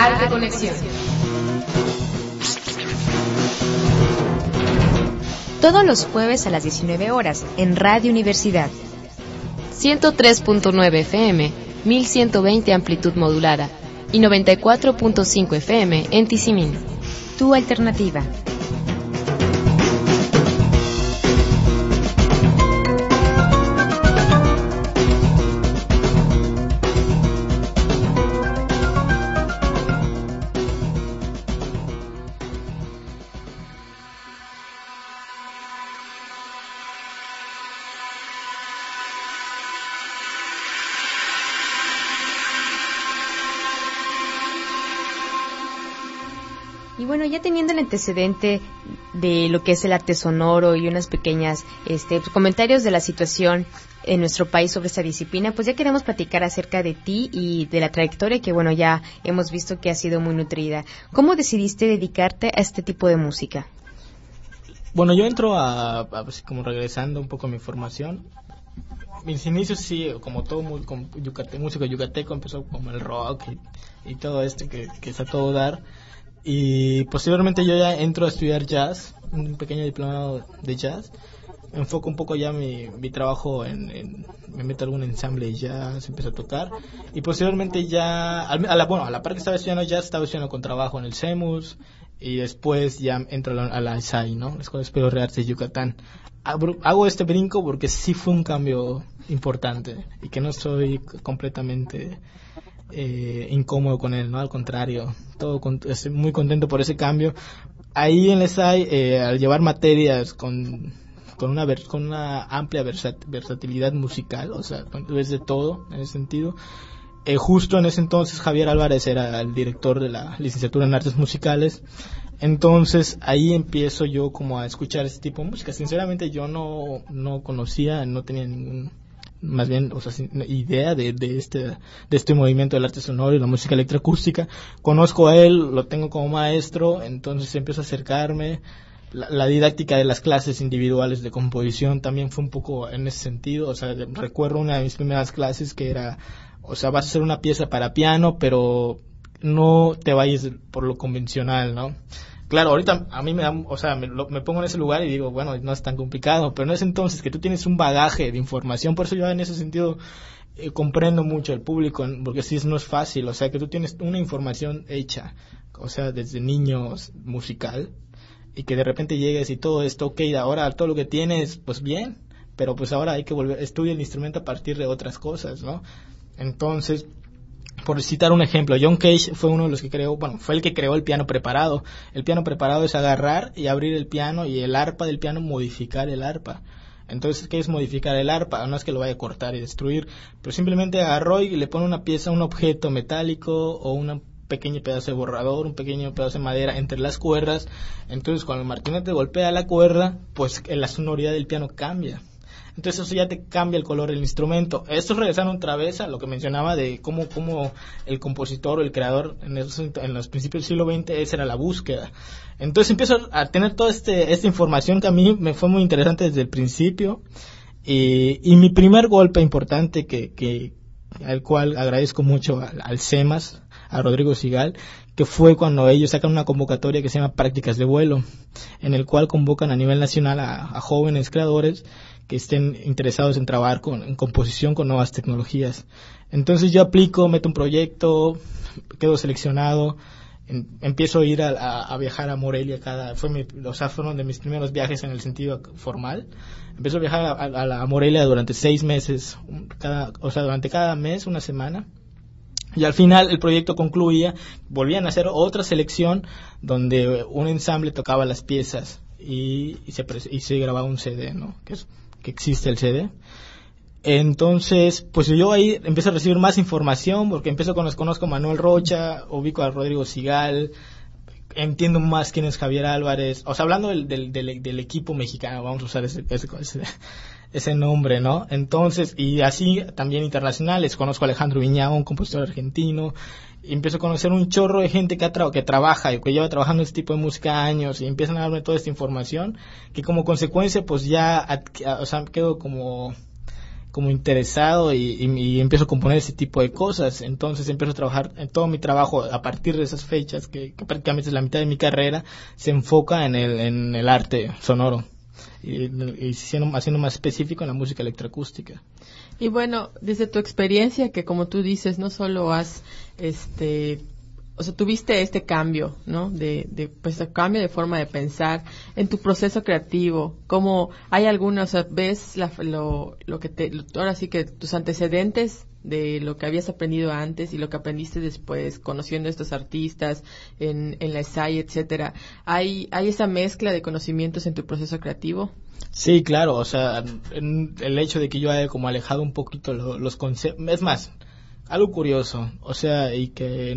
Arte Conexión. Todos los jueves a las 19 horas en Radio Universidad. 103.9 FM, 1120 amplitud modulada y 94.5 FM en Tizimín. Tu alternativa. Y bueno, ya teniendo el antecedente de lo que es el arte sonoro y unas pequeñas comentarios de la situación en nuestro país sobre esta disciplina, pues ya queremos platicar acerca de ti y de la trayectoria que, bueno, ya hemos visto que ha sido muy nutrida. ¿Cómo decidiste dedicarte a este tipo de música? Bueno, yo entro como regresando un poco a mi formación. Mis inicios sí, como todo músico yucateco, empezó como el rock y todo que es a todo dar. Y posteriormente yo ya entro a estudiar jazz, un pequeño diplomado de jazz. Enfoco un poco ya mi trabajo me meto a algún ensamble de jazz, empiezo a tocar. Y posteriormente ya, a la par que estaba estudiando jazz, estaba estudiando contrabajo en el CEMUS. Y después ya entro a la ESAI, ¿no? La Escuela Superior de Artes de Yucatán. Hago este brinco porque sí fue un cambio importante y que no estoy completamente incómodo con él, ¿no? Al contrario, estoy muy contento por ese cambio. Ahí en la ESAI, al llevar materias con una amplia versatilidad musical, o sea, es de todo en ese sentido. Justo en ese entonces Javier Álvarez era el director de la licenciatura en artes musicales. Entonces ahí empiezo yo como a escuchar ese tipo de música. Sinceramente yo no conocía, no tenía ningún, más bien, o sea, idea de este movimiento del arte sonoro y la música electroacústica. Conozco a él, lo tengo como maestro, entonces empiezo a acercarme. La didáctica de las clases individuales de composición también fue un poco en ese sentido. O sea, recuerdo una de mis primeras clases que era, o sea, vas a hacer una pieza para piano, pero no te vayas por lo convencional, ¿no? Claro, ahorita a mí me da, o sea, me pongo en ese lugar y digo, bueno, no es tan complicado, pero en ese entonces que tú tienes un bagaje de información, por eso yo en ese sentido comprendo mucho al público, porque sí no es fácil, o sea, que tú tienes una información hecha, o sea, desde niños musical, y que de repente llegues y todo esto, ok, ahora todo lo que tienes, pues bien, pero pues ahora hay que estudiar el instrumento a partir de otras cosas, ¿no? Entonces, por citar un ejemplo, John Cage fue uno de los que fue el que creó el piano preparado. El piano preparado es agarrar y abrir el piano y el arpa del piano modificar el arpa. Entonces, ¿qué es modificar el arpa? No es que lo vaya a cortar y destruir, pero simplemente agarró y le pone una pieza, un objeto metálico o un pequeño pedazo de borrador, un pequeño pedazo de madera entre las cuerdas. Entonces, cuando el martinete golpea la cuerda, pues la sonoridad del piano cambia. Entonces eso ya te cambia el color del instrumento. Esto es regresando otra vez a lo que mencionaba de cómo el compositor o el creador en los principios del siglo XX, esa era la búsqueda. Entonces empiezo a tener toda esta información que a mí me fue muy interesante desde el principio. Y mi primer golpe importante al cual agradezco mucho al CEMAS, a Rodrigo Sigal, que fue cuando ellos sacan una convocatoria que se llama Prácticas de Vuelo, en el cual convocan a nivel nacional a jóvenes creadores que estén interesados en trabajar en composición con nuevas tecnologías. Entonces yo aplico, meto un proyecto, quedo seleccionado, empiezo a ir a viajar a Morelia fueron de mis primeros viajes en el sentido formal. Empiezo a viajar a Morelia durante 6 meses, durante cada mes, una semana. Y al final el proyecto concluía, volvían a hacer otra selección donde un ensamble tocaba las piezas y se grababa un CD, ¿no? Que existe el CD. Entonces, pues yo ahí empiezo a recibir más información porque conozco a Manuel Rocha, ubico a Rodrigo Sigal, entiendo más quién es Javier Álvarez, o sea, hablando del equipo mexicano, vamos a usar ese nombre, ¿no? Entonces, y así también internacionales, conozco a Alejandro Viñao, un compositor argentino, y empiezo a conocer un chorro de gente que trabaja y que lleva trabajando este tipo de música años, y empiezan a darme toda esta información, que como consecuencia, pues ya, quedo como como interesado y empiezo a componer ese tipo de cosas. Entonces empiezo a trabajar en todo mi trabajo a partir de esas fechas, que prácticamente es la mitad de mi carrera, se enfoca en el arte sonoro y haciendo más específico en la música electroacústica. Y bueno, desde tu experiencia, que como tú dices, no solo has o sea, tuviste este cambio, ¿no? Pues cambio de forma de pensar en tu proceso creativo. ¿Cómo hay alguna, o sea, ves ahora sí que tus antecedentes de lo que habías aprendido antes y lo que aprendiste después, conociendo a estos artistas en la ESAI, etcétera? ¿Hay esa mezcla de conocimientos en tu proceso creativo? Sí, claro, o sea, el hecho de que yo haya como alejado un poquito los conceptos, es más, algo curioso, o sea, y que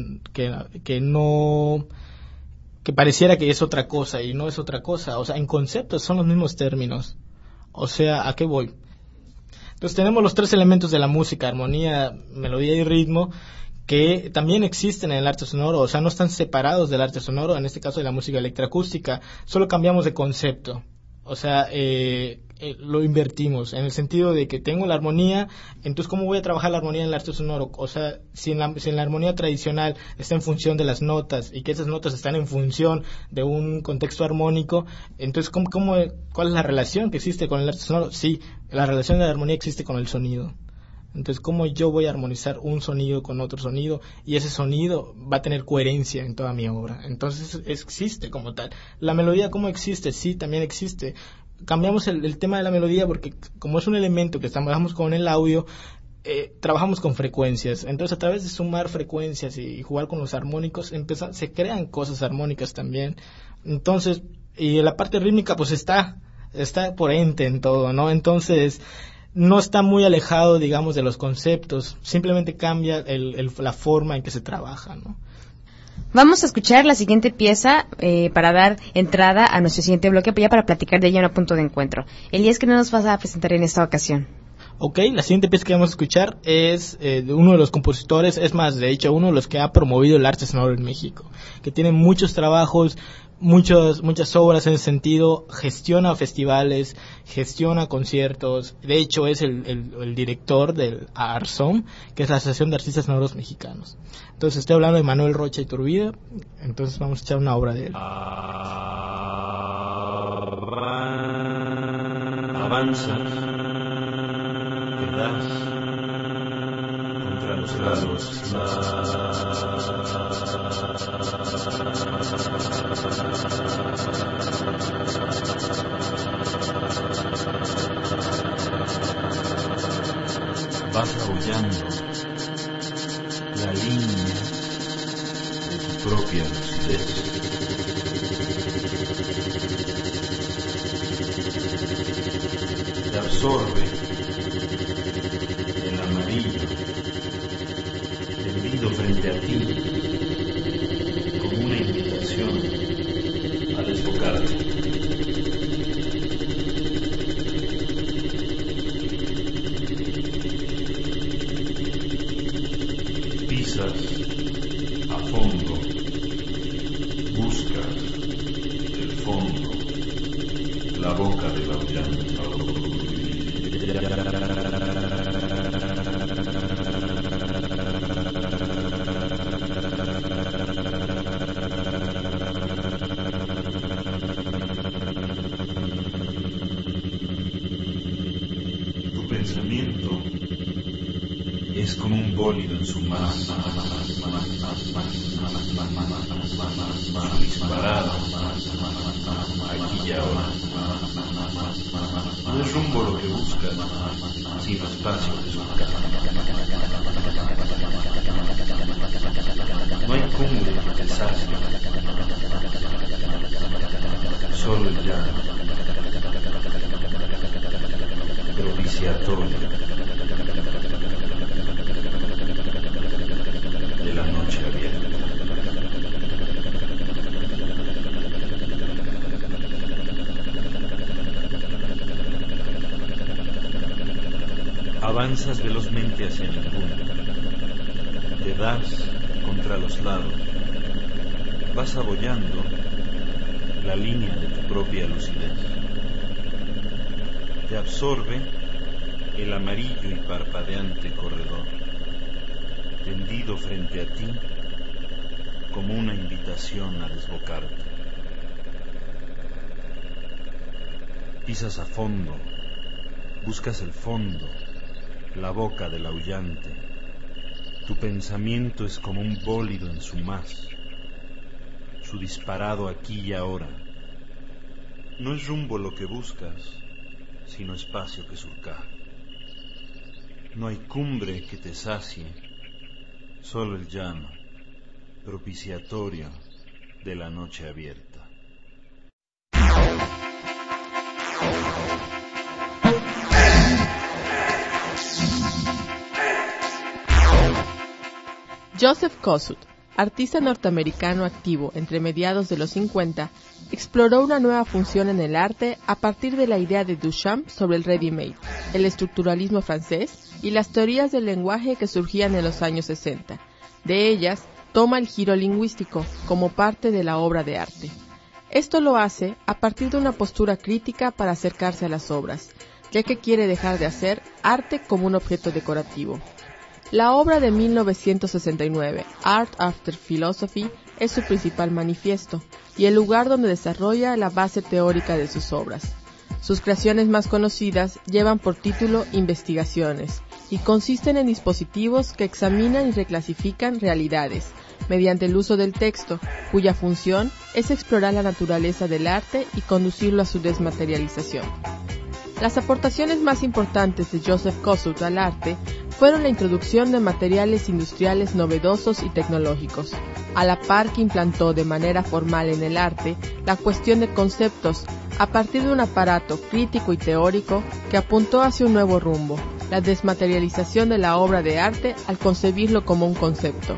no, que pareciera que es otra cosa y no es otra cosa, o sea, en conceptos son los mismos términos, o sea, ¿a qué voy? Entonces tenemos los tres elementos de la música, armonía, melodía y ritmo, que también existen en el arte sonoro, o sea, no están separados del arte sonoro, en este caso de la música electroacústica, solo cambiamos de concepto. O sea, lo invertimos en el sentido de que tengo la armonía, entonces ¿cómo voy a trabajar la armonía en el arte sonoro? O sea, si en la armonía tradicional está en función de las notas y que esas notas están en función de un contexto armónico, entonces ¿cuál es la relación que existe con el arte sonoro? Sí, la relación de la armonía existe con el sonido. Entonces, ¿cómo yo voy a armonizar un sonido con otro sonido? Y ese sonido va a tener coherencia en toda mi obra. Entonces, existe como tal. La melodía, ¿cómo existe? Sí, también existe. Cambiamos el tema de la melodía porque como es un elemento que trabajamos con el audio, trabajamos con frecuencias. Entonces, a través de sumar frecuencias y jugar con los armónicos, se crean cosas armónicas también. Entonces, y la parte rítmica, pues está por ente en todo, ¿no? Entonces, no está muy alejado, digamos, de los conceptos, simplemente cambia la forma en que se trabaja, ¿no? Vamos a escuchar la siguiente pieza para dar entrada a nuestro siguiente bloque, ya para platicar de ella en un punto de encuentro. Elías, ¿qué nos vas a presentar en esta ocasión? Ok, la siguiente pieza que vamos a escuchar es de uno de los compositores, es más, de hecho, uno de los que ha promovido el arte sonoro en México, que tiene muchos trabajos, muchas obras en ese sentido, gestiona festivales, gestiona conciertos, de hecho es el director del ARSOM, que es la Asociación de Artistas Sonoros Mexicanos. Entonces estoy hablando de Manuel Rocha Iturbide, entonces vamos a echar una obra de él. Avanza, ¿verdad? Contra los lados. Vas aullando la línea de tu propia lucidez. Te absorbe el amarillo tendido frente a ti como una invitación a desbocarte. Pisas a fondo, buscas el fondo, la boca del aullante. Tu pensamiento es como un bólido en su mano, disparado, aquí y ahora. No es rumbo lo que buscas, sino espacio que buscas. No hay cumbre que te sacie, solo el llano, propiciatorio de la noche abierta. Avanzas velozmente hacia ninguno, te das contra los lados, vas abollando la línea de tu propia lucidez. Te absorbe el amarillo y parpadeante corredor, tendido frente a ti como una invitación a desbocarte. Pisas a fondo, buscas el fondo, la boca del aullante. Tu pensamiento es como un bólido en su maz, su disparado aquí y ahora. No es rumbo lo que buscas, sino espacio que surcar. No hay cumbre que te sacie, solo el llano, propiciatorio de la noche abierta. Joseph Kosuth, artista norteamericano activo entre mediados de los 50, exploró una nueva función en el arte a partir de la idea de Duchamp sobre el ready-made, el estructuralismo francés y las teorías del lenguaje que surgían en los años 60. De ellas, toma el giro lingüístico como parte de la obra de arte. Esto lo hace a partir de una postura crítica para acercarse a las obras, ya que quiere dejar de hacer arte como un objeto decorativo. La obra de 1969, Art After Philosophy, es su principal manifiesto y el lugar donde desarrolla la base teórica de sus obras. Sus creaciones más conocidas llevan por título Investigaciones y consisten en dispositivos que examinan y reclasifican realidades mediante el uso del texto, cuya función es explorar la naturaleza del arte y conducirlo a su desmaterialización. Las aportaciones más importantes de Joseph Kosuth al arte fueron la introducción de materiales industriales novedosos y tecnológicos, a la par que implantó de manera formal en el arte la cuestión de conceptos a partir de un aparato crítico y teórico que apuntó hacia un nuevo rumbo, la desmaterialización de la obra de arte al concebirlo como un concepto.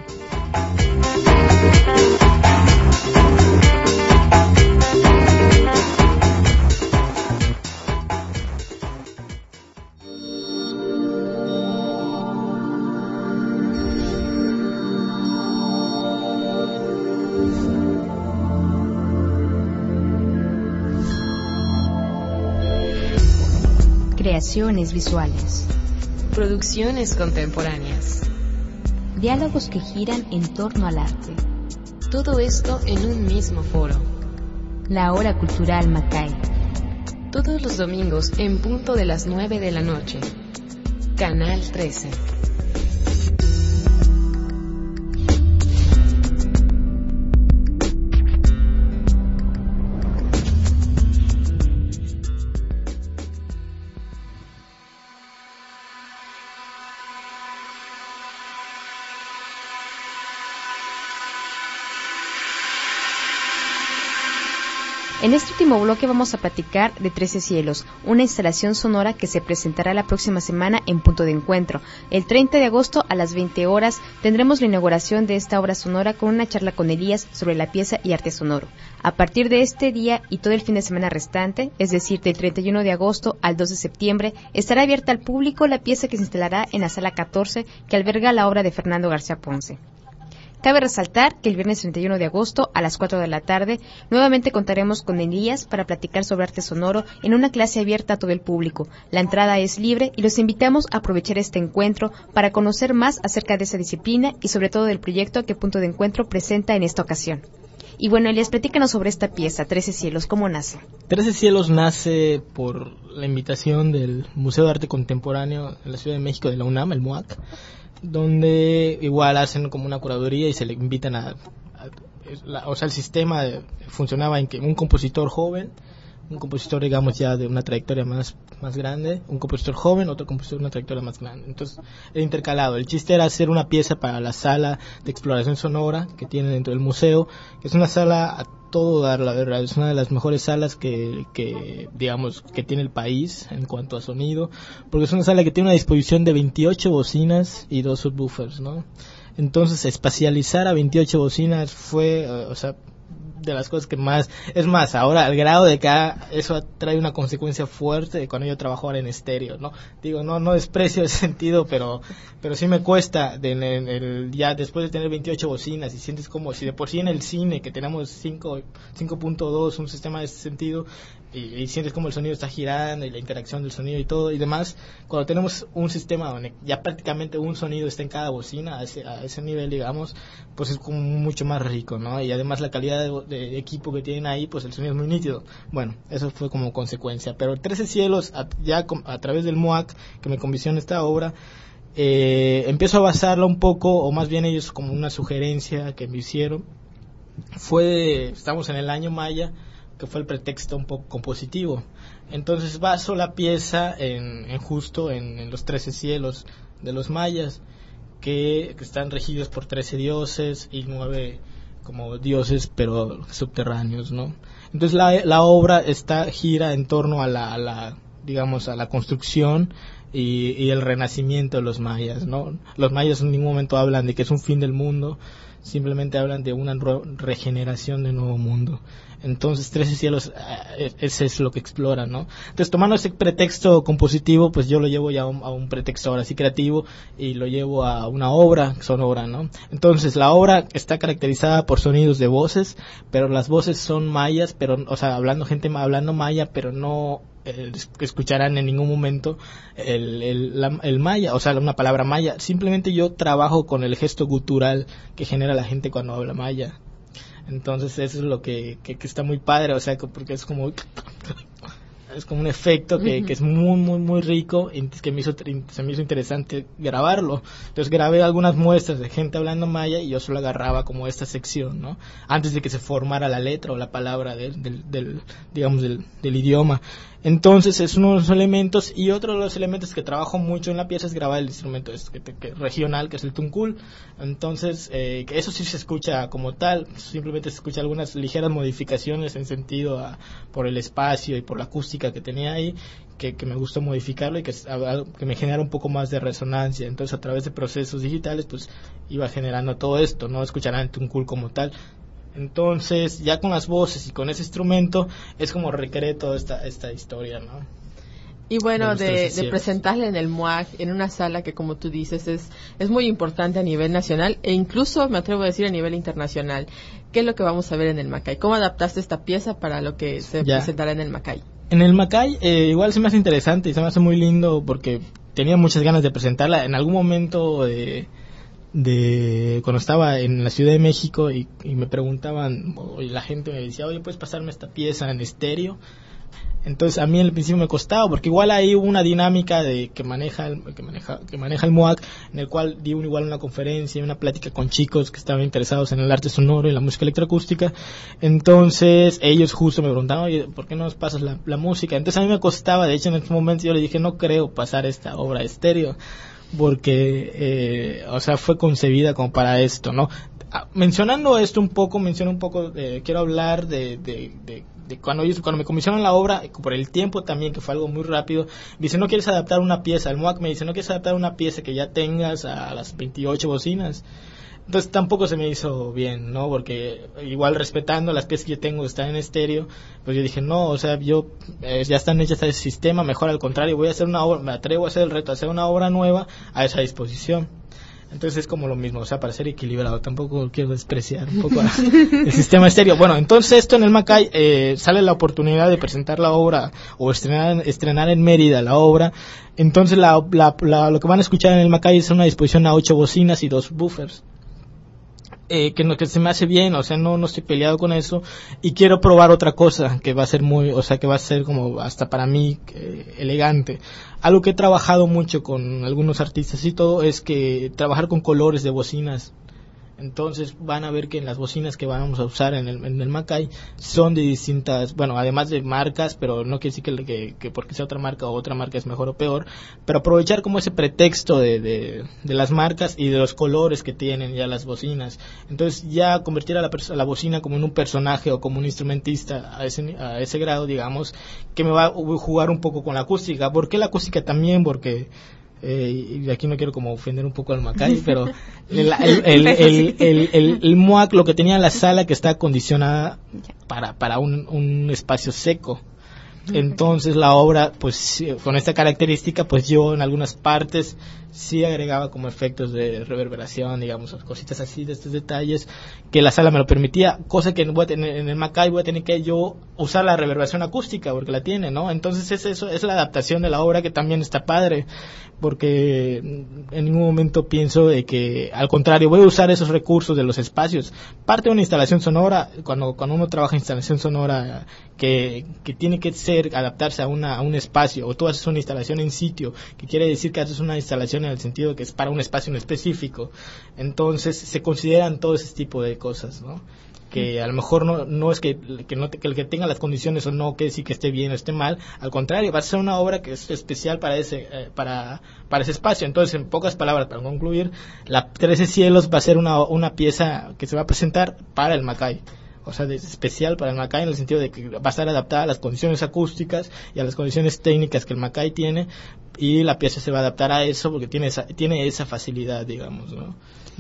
Creaciones visuales. Producciones contemporáneas. Diálogos que giran en torno al arte. Todo esto en un mismo foro. La Hora Cultural Macay. Todos los domingos en punto de las 9 de la noche. Canal 13. En este último bloque vamos a platicar de 13 Cielos, una instalación sonora que se presentará la próxima semana en Punto de Encuentro. El 30 de agosto a las 20 horas tendremos la inauguración de esta obra sonora con una charla con Elías sobre la pieza y arte sonoro. A partir de este día y todo el fin de semana restante, es decir, del 31 de agosto al 2 de septiembre, estará abierta al público la pieza que se instalará en la Sala 14 que alberga la obra de Fernando García Ponce. Cabe resaltar que el viernes 31 de agosto a las 4 de la tarde nuevamente contaremos con Elías para platicar sobre arte sonoro en una clase abierta a todo el público. La entrada es libre y los invitamos a aprovechar este encuentro para conocer más acerca de esa disciplina y sobre todo del proyecto que Punto de Encuentro presenta en esta ocasión. Y bueno, Elías, platícanos sobre esta pieza, 13 Cielos, ¿cómo nace? 13 Cielos nace por la invitación del Museo de Arte Contemporáneo de la Ciudad de México de la UNAM, el MUAC, donde igual hacen como una curaduría y se le invitan o sea, el sistema funcionaba en que un compositor joven, un compositor digamos ya de una trayectoria más grande, un compositor joven, otro compositor de una trayectoria más grande, entonces era intercalado. El chiste era hacer una pieza para la sala de exploración sonora que tiene dentro del museo, que es una sala a todo dar, la verdad, es una de las mejores salas que digamos que tiene el país en cuanto a sonido, porque es una sala que tiene una disposición de 28 bocinas y 2 subwoofers, ¿no? Entonces espacializar a 28 bocinas fue, o sea, de las cosas que más, es más, ahora al grado de que eso trae una consecuencia fuerte de cuando yo trabajo ahora en estéreo, ¿no? Digo, no desprecio ese sentido, pero sí me cuesta ya después de tener 28 bocinas y sientes como si de por sí en el cine que tenemos 5.2, un sistema de ese sentido, y sientes como el sonido está girando y la interacción del sonido y todo y demás. Cuando tenemos un sistema donde ya prácticamente un sonido está en cada bocina a ese nivel, digamos, pues es como mucho más rico, ¿no? Y además la calidad de equipo que tienen ahí, pues el sonido es muy nítido. Bueno, eso fue como consecuencia. Pero 13 Cielos, ya a través del MUAC que me comisiona esta obra, empiezo a basarla un poco, o más bien ellos como una sugerencia que me hicieron, estamos en el año Maya, que fue el pretexto un poco compositivo. Entonces baso la pieza en los 13 cielos de los mayas, que están regidos por 13 dioses y 9 como dioses pero subterráneos, ¿no? Entonces la obra gira en torno a la digamos a la construcción y el renacimiento de los mayas, ¿no? Los mayas en ningún momento hablan de que es un fin del mundo, simplemente hablan de una regeneración de nuevo mundo. Entonces 13 cielos ese es lo que exploran, ¿no? Entonces tomando ese pretexto compositivo, pues yo lo llevo ya a un pretexto ahora sí creativo y lo llevo a una obra sonora, ¿no? Entonces la obra está caracterizada por sonidos de voces, pero las voces son mayas, pero o sea, hablando maya, pero no escucharán en ningún momento el maya, o sea, una palabra maya. Simplemente yo trabajo con el gesto gutural que genera la gente cuando habla maya. Entonces eso es lo que está muy padre, o sea, porque es como un efecto que es muy muy muy rico y que se me hizo interesante grabarlo. Entonces grabé algunas muestras de gente hablando maya y yo solo agarraba como esta sección, ¿no? Antes de que se formara la letra o la palabra del idioma. Entonces es uno de los elementos, y otro de los elementos que trabajo mucho en la pieza es grabar el instrumento regional, que es el tuncul. Entonces que eso sí se escucha como tal, simplemente se escucha algunas ligeras modificaciones en sentido por el espacio y por la acústica que tenía ahí, que me gustó modificarlo y que me genera un poco más de resonancia. Entonces a través de procesos digitales pues iba generando todo esto, no escucharán el tuncul como tal. Entonces ya con las voces y con ese instrumento es como recreé toda esta historia, ¿no? Y bueno, de presentarle en el MUAC, en una sala que, como tú dices, es muy importante a nivel nacional e incluso, me atrevo a decir, a nivel internacional. ¿Qué es lo que vamos a ver en el Macay? ¿Cómo adaptaste esta pieza para lo que se presentará en el Macay? En el Macay igual se me hace interesante y se me hace muy lindo porque tenía muchas ganas de presentarla. En algún momento cuando estaba en la Ciudad de México y me preguntaban, y la gente me decía, oye, ¿puedes pasarme esta pieza en estéreo? Entonces a mí al principio me costaba, porque igual hay una dinámica que maneja el MUAC, en el cual di igual una conferencia, una plática con chicos que estaban interesados en el arte sonoro y la música electroacústica. Entonces ellos justo me preguntaban, oye, ¿por qué no nos pasas la música? Entonces a mí me costaba, de hecho en este momento yo le dije, no creo pasar esta obra a estéreo, porque fue concebida como para esto, ¿no? Mencionando esto un poco, quiero hablar de cuando me comisionan la obra, por el tiempo también, que fue algo muy rápido. Me dice, ¿no quieres adaptar una pieza? El MUAC me dice, ¿no quieres adaptar una pieza que ya tengas a las 28 bocinas? Entonces tampoco se me hizo bien, ¿no? Porque igual respetando las piezas que yo tengo que están en estéreo, pues yo dije, no, ya están hechas a ese sistema, mejor al contrario, voy a hacer una obra, me atrevo a hacer el reto, a hacer una obra nueva a esa disposición. Entonces es como lo mismo, para ser equilibrado, tampoco quiero despreciar un poco el sistema estéreo. Bueno, entonces esto en el Macay sale la oportunidad de presentar la obra o estrenar en Mérida la obra. Entonces lo que van a escuchar en el Macay es una disposición a 8 bocinas y 2 buffers. Que se me hace bien, no estoy peleado con eso, y quiero probar otra cosa que va a ser que va a ser como hasta para mí elegante. Algo que he trabajado mucho con algunos artistas y todo es que trabajar con colores de bocinas. Entonces van a ver que en las bocinas que vamos a usar en el Macay son de distintas, bueno, además de marcas, pero no quiere decir que porque sea otra marca o otra marca es mejor o peor, pero aprovechar como ese pretexto de las marcas y de los colores que tienen ya las bocinas. Entonces ya convertir a la bocina como en un personaje o como un instrumentista a ese grado, digamos, que me va a jugar un poco con la acústica. ¿Por qué la acústica también? Porque y aquí no quiero como ofender un poco al Macay, pero el MUAC lo que tenía en la sala que está acondicionada para un espacio seco. Entonces la obra, pues con esta característica, pues yo en algunas partes sí agregaba como efectos de reverberación, digamos, cositas así de estos detalles, que la sala me lo permitía, cosa que voy a tener, en el Macay voy a tener que yo usar la reverberación acústica, porque la tiene, ¿no? Entonces eso es la adaptación de la obra, que también está padre, porque en ningún momento pienso de que, al contrario, voy a usar esos recursos de los espacios. Parte de una instalación sonora, cuando uno trabaja en instalación sonora, que tiene que adaptarse a un espacio, o tú haces una instalación en sitio, que quiere decir que haces una instalación en el sentido de que es para un espacio en específico, entonces se consideran todo ese tipo de cosas, ¿no? Que a lo mejor no es que el que tenga las condiciones o no, que decir que esté bien o esté mal, al contrario, va a ser una obra que es especial para ese espacio. Entonces, en pocas palabras, para concluir, la 13 Cielos va a ser una pieza que se va a presentar para el Macay, o sea, es especial para el Macay en el sentido de que va a estar adaptada a las condiciones acústicas y a las condiciones técnicas que el Macay tiene, y la pieza se va a adaptar a eso porque tiene esa facilidad, digamos, ¿no?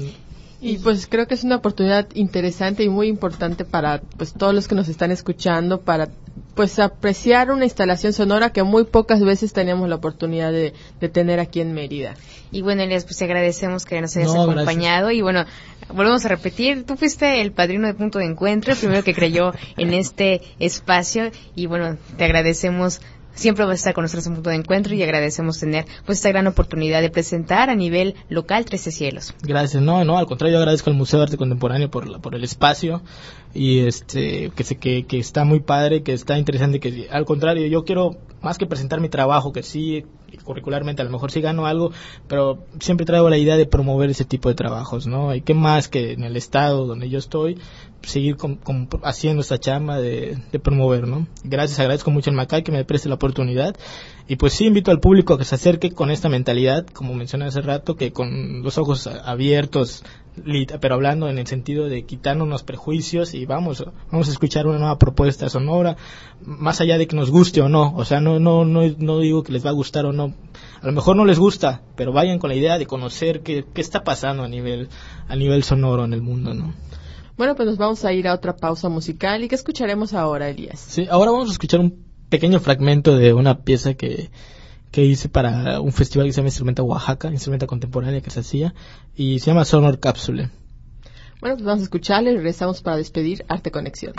Y pues creo que es una oportunidad interesante y muy importante para pues todos los que nos están escuchando, para pues apreciar una instalación sonora que muy pocas veces tenemos la oportunidad de tener aquí en Mérida. Y bueno, Elías, pues te agradecemos que nos hayas acompañado. Gracias. Y bueno, volvemos a repetir, tú fuiste el padrino de Punto de Encuentro, el primero que creyó en este espacio, y bueno, te agradecemos. Siempre vas a estar con nosotros en Punto de Encuentro, y agradecemos tener pues esta gran oportunidad de presentar a nivel local 13 Cielos. Gracias, no, al contrario, yo agradezco al Museo de Arte Contemporáneo por el espacio, y que está muy padre, que está interesante, que al contrario, yo quiero más que presentar mi trabajo, que sí, curricularmente a lo mejor sí gano algo, pero siempre traigo la idea de promover ese tipo de trabajos, ¿no? Y qué más que en el estado donde yo estoy, seguir haciendo esta chamba de promover, ¿no? Agradezco mucho al Macay que me preste la oportunidad, y pues sí invito al público a que se acerque con esta mentalidad, como mencioné hace rato, que con los ojos abiertos, pero hablando en el sentido de quitarnos los prejuicios, y vamos a escuchar una nueva propuesta sonora, más allá de que nos guste o no, o sea, no digo que les va a gustar o no, a lo mejor no les gusta, pero vayan con la idea de conocer qué está pasando a nivel sonoro en el mundo, ¿no? Bueno, pues nos vamos a ir a otra pausa musical. ¿Y qué escucharemos ahora, Elías? Sí, ahora vamos a escuchar un pequeño fragmento de una pieza que hice para un festival que se llama Instrumenta Oaxaca, Instrumenta Contemporánea que se hacía, y se llama Sonor Cápsule. Bueno, pues vamos a escucharle y regresamos para despedir Arte Conexión.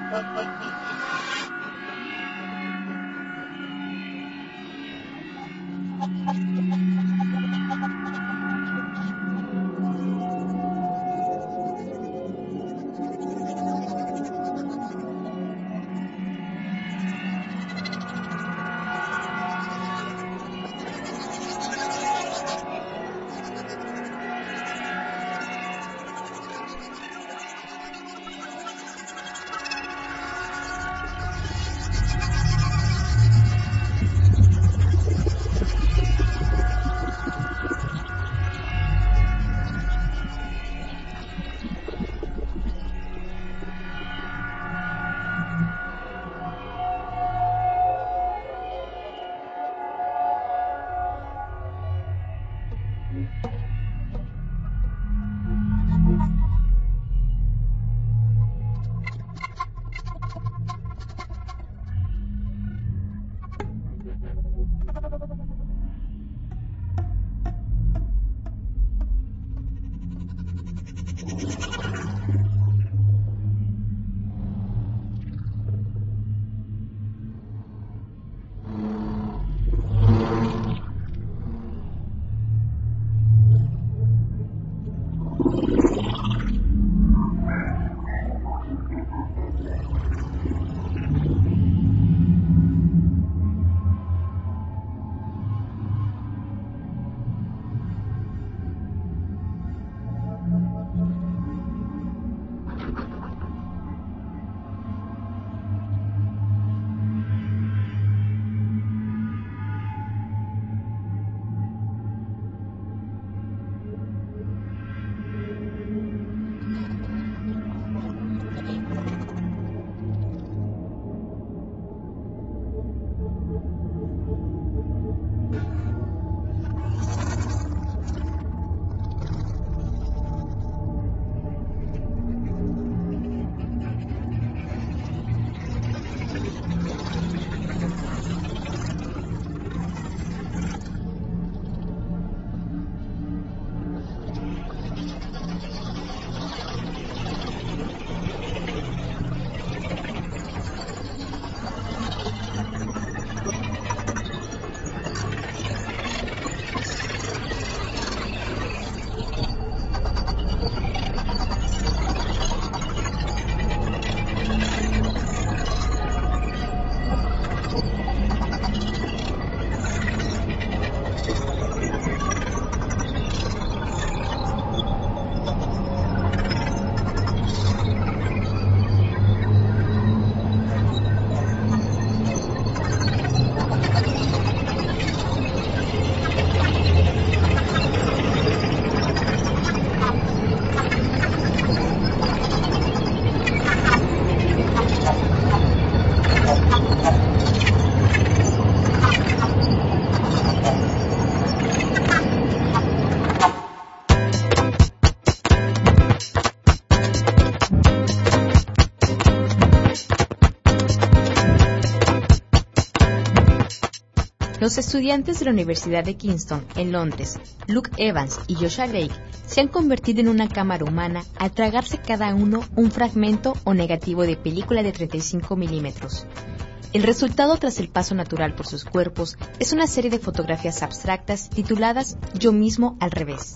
Los estudiantes de la Universidad de Kingston, en Londres, Luke Evans y Joshua Lake, se han convertido en una cámara humana al tragarse cada uno un fragmento o negativo de película de 35 milímetros. El resultado tras el paso natural por sus cuerpos es una serie de fotografías abstractas tituladas Yo mismo al revés.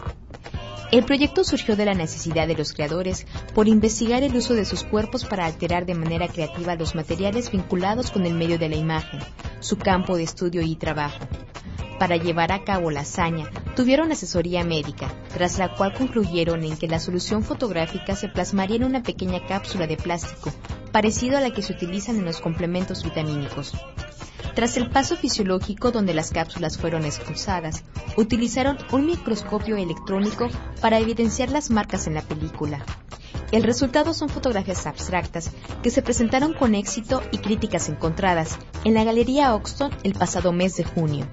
El proyecto surgió de la necesidad de los creadores por investigar el uso de sus cuerpos para alterar de manera creativa los materiales vinculados con el medio de la imagen, su campo de estudio y trabajo. Para llevar a cabo la hazaña, tuvieron asesoría médica, tras la cual concluyeron en que la solución fotográfica se plasmaría en una pequeña cápsula de plástico, parecido a la que se utilizan en los complementos vitamínicos. Tras el paso fisiológico donde las cápsulas fueron expulsadas, utilizaron un microscopio electrónico para evidenciar las marcas en la película. El resultado son fotografías abstractas que se presentaron con éxito y críticas encontradas en la Galería Oxton el pasado mes de junio.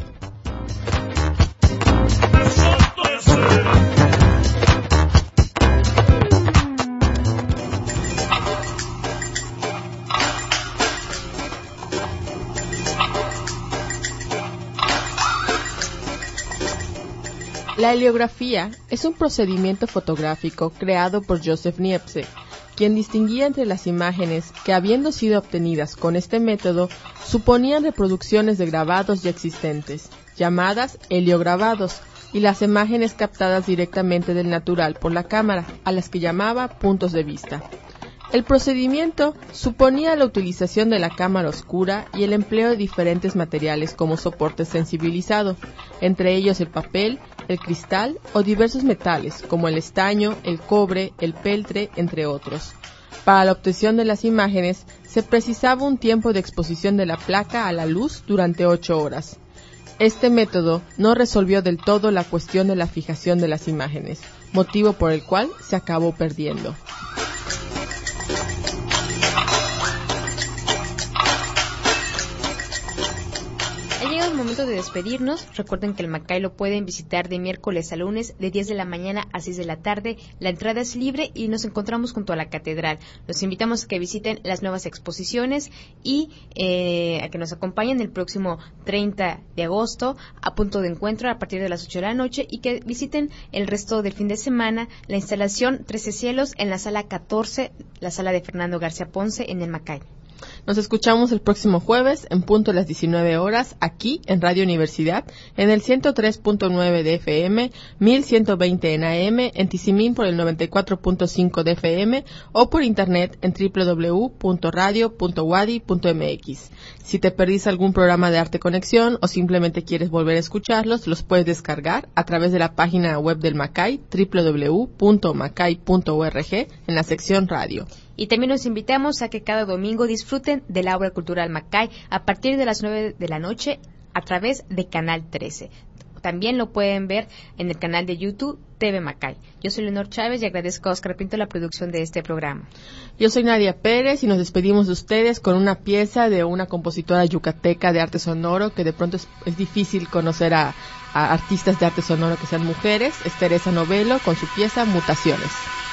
La heliografía es un procedimiento fotográfico creado por Joseph Niepce, quien distinguía entre las imágenes que, habiendo sido obtenidas con este método, suponían reproducciones de grabados ya existentes, llamadas heliograbados, y las imágenes captadas directamente del natural por la cámara, a las que llamaba puntos de vista. El procedimiento suponía la utilización de la cámara oscura y el empleo de diferentes materiales como soporte sensibilizado, entre ellos el papel, el cristal o diversos metales como el estaño, el cobre, el peltre, entre otros. Para la obtención de las imágenes se precisaba un tiempo de exposición de la placa a la luz durante 8 horas. Este método no resolvió del todo la cuestión de la fijación de las imágenes, motivo por el cual se acabó perdiendo. El momento de despedirnos. Recuerden que el Macay lo pueden visitar de miércoles a lunes de 10 de la mañana a 6 de la tarde. La entrada es libre y nos encontramos junto a la catedral. Los invitamos a que visiten las nuevas exposiciones y a que nos acompañen el próximo 30 de agosto a punto de encuentro a partir de las 8 de la noche y que visiten el resto del fin de semana la instalación 13 Cielos en la sala 14, la sala de Fernando García Ponce en el Macay. Nos escuchamos el próximo jueves en punto a las 19 horas aquí en Radio Universidad en el 103.9 de FM, 1120 en AM, en Tizimín por el 94.5 de FM o por internet en www.radio.wadi.mx. Si te perdiste algún programa de Arte Conexión o simplemente quieres volver a escucharlos, los puedes descargar a través de la página web del Macay, www.macay.org, en la sección Radio. Y también los invitamos a que cada domingo disfruten de la obra cultural Macay a partir de las 9 de la noche a través de Canal 13. También lo pueden ver en el canal de YouTube TV Macay. Yo soy Leonor Chávez y agradezco a Oscar Pinto la producción de este programa. Yo soy Nadia Pérez y nos despedimos de ustedes con una pieza de una compositora yucateca de arte sonoro, que de pronto es difícil conocer a artistas de arte sonoro que sean mujeres. Es Teresa Novelo con su pieza Mutaciones.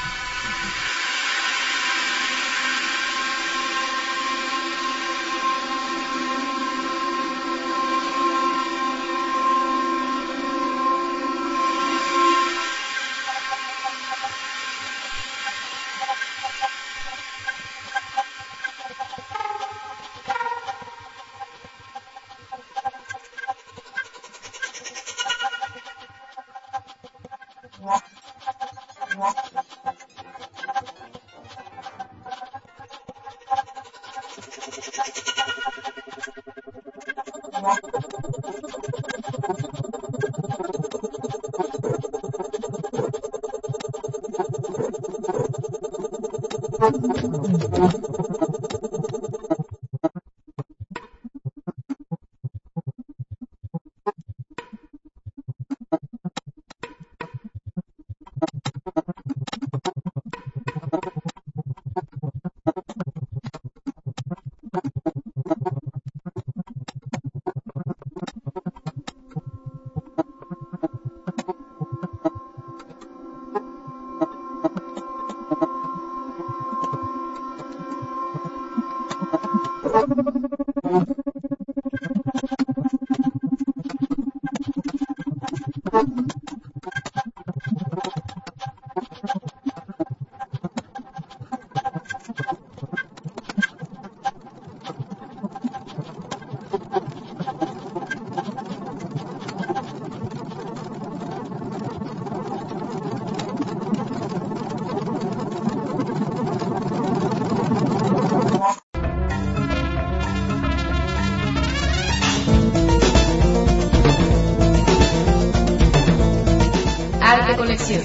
Arte Conexión.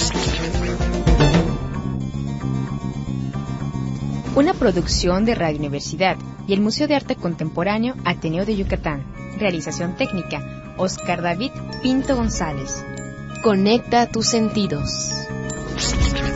Una producción de Radio Universidad y el Museo de Arte Contemporáneo Ateneo de Yucatán. Realización técnica, Oscar David Pinto González. Conecta tus sentidos.